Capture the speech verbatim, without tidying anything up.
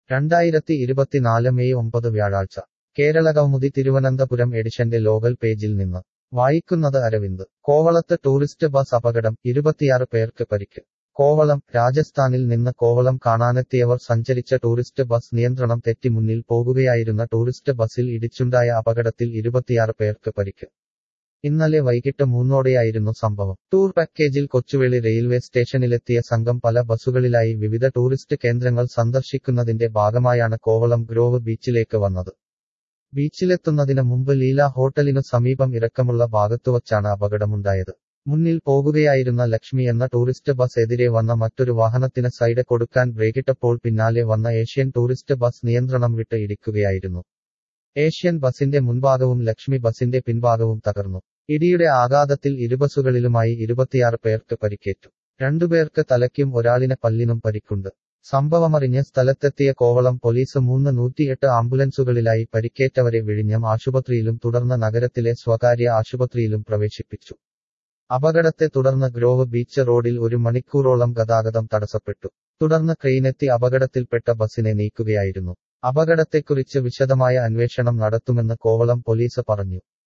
രണ്ടായിരത്തി ഇരുപത്തിനാല് മെയ് ഒമ്പത് വ്യാഴാഴ്ച കേരളകൗമുദി തിരുവനന്തപുരം എഡിഷന്റെ ലോകൽ പേജിൽ നിന്ന് വായിക്കുന്നത് അരവിന്ദ്. കോവളത്ത് ടൂറിസ്റ്റ് ബസ് അപകടം, ഇരുപത്തിയാറ് പേർക്ക് പരിക്ക്. കോവളം. രാജസ്ഥാനിൽ നിന്ന് കോവളം കാണാനെത്തിയവർ സഞ്ചരിച്ച ടൂറിസ്റ്റ് ബസ് നിയന്ത്രണം തെറ്റി മുന്നിൽ പോകുകയായിരുന്ന ടൂറിസ്റ്റ് ബസിൽ ഇടിച്ചുണ്ടായ അപകടത്തിൽ ഇരുപത്തിയാറ് പേർക്ക് പരിക്ക്. ഇന്നലെ വൈകിട്ട് മൂന്നോടെയായിരുന്നു സംഭവം. ടൂർ പാക്കേജിൽ കൊച്ചുവേളി റെയിൽവേ സ്റ്റേഷനിലെത്തിയ സംഘം പല ബസുകളിലായി വിവിധ ടൂറിസ്റ്റ് കേന്ദ്രങ്ങൾ സന്ദർശിക്കുന്നതിന്റെ ഭാഗമായാണ് കോവളം ഗ്രോവ് ബീച്ചിലേക്ക് വന്നത്. ബീച്ചിലെത്തുന്നതിന് മുമ്പ് ലീല ഹോട്ടലിനു സമീപം ഇറക്കമുള്ള ഭാഗത്തുവച്ചാണ് അപകടമുണ്ടായത്. മുന്നിൽ പോകുകയായിരുന്ന ലക്ഷ്മി എന്ന ടൂറിസ്റ്റ് ബസ് എതിരെ വന്ന മറ്റൊരു വാഹനത്തിന് സൈഡ് കൊടുക്കാൻ ബ്രേക്കിട്ടപ്പോൾ പിന്നാലെ വന്ന ഏഷ്യൻ ടൂറിസ്റ്റ് ബസ് നിയന്ത്രണം വിട്ട് ഇടിക്കുകയായിരുന്നു. ഏഷ്യൻ ബസിന്റെ മുൻഭാഗവും ലക്ഷ്മി ബസിന്റെ പിൻഭാഗവും തകർന്നു. ഇടിയുടെ ആഘാതത്തിൽ ഇരുബസുകളിലുമായി ഇരുപത്തിയാറ് പേർക്ക് പരിക്കേറ്റു. രണ്ടുപേർക്ക് തലയ്ക്കും ഒരാളിന് പല്ലിനും പരിക്കുണ്ട്. സംഭവമറിഞ്ഞ് സ്ഥലത്തെത്തിയ കോവളം പോലീസ് മൂന്ന് നൂറ്റിയെട്ട് ആംബുലൻസുകളിലായി പരിക്കേറ്റവരെ വിഴിഞ്ഞം ആശുപത്രിയിലും തുടർന്ന് നഗരത്തിലെ സ്വകാര്യ ആശുപത്രിയിലും പ്രവേശിപ്പിച്ചു. അപകടത്തെ തുടർന്ന് ഗ്രോവ് ബീച്ച് റോഡിൽ ഒരു മണിക്കൂറോളം ഗതാഗതം തടസ്സപ്പെട്ടു. തുടർന്ന് ക്രെയിനെത്തി അപകടത്തിൽപ്പെട്ട ബസിനെ നീക്കുകയായിരുന്നു. അപകടത്തെക്കുറിച്ച് വിശദമായ അന്വേഷണം നടത്തുമെന്ന് കോവളം പോലീസ് പറഞ്ഞു.